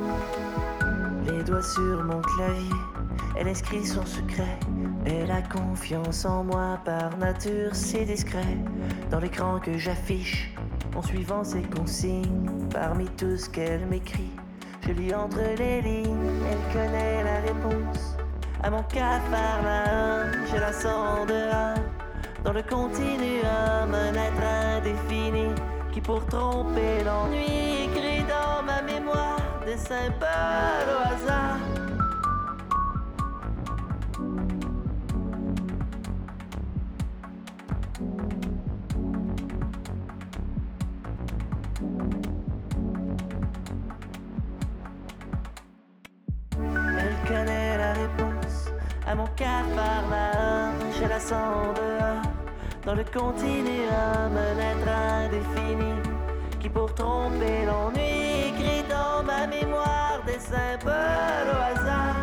Les doigts sur mon clavier, elle inscrit son secret. Elle a confiance en moi, par nature c'est discret. Dans l'écran que j'affiche, en suivant ses consignes, parmi tout ce qu'elle m'écrit, je lis entre les lignes. Elle connaît la réponse à mon capharnaüm. Je la sens dehors, dans le continuum, un être indéfini qui pour tromper l'ennui écrit dans ma mémoire des symboles au hasard. Elle connaît la réponse à mon capharnaüm. Je la sens dehors, dans le continuum, un être indéfini qui pour tromper l'ennui écrit dans ma mémoire des symboles au hasard.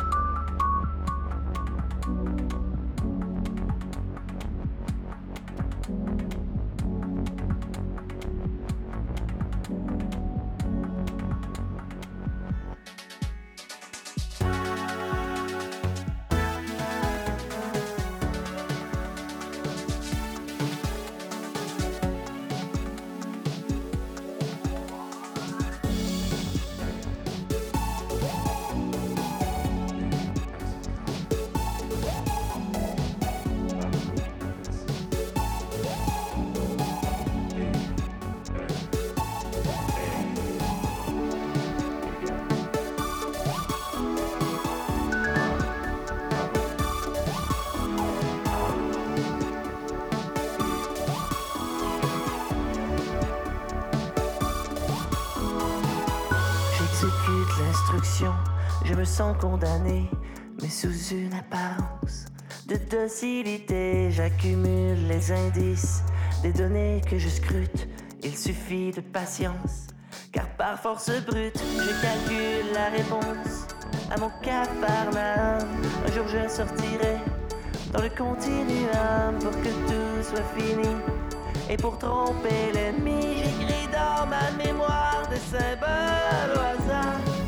J'exécute l'instruction, je me sens condamné, mais sous une apparence de docilité. J'accumule les indices, des données que je scrute. Il suffit de patience, car par force brute, je calcule la réponse à mon capharnaüm. Un jour je sortirai dans le continuum pour que tout soit fini. Et pour tromper l'ennemi, j'écris dans ma mémoire des symboles au hasard.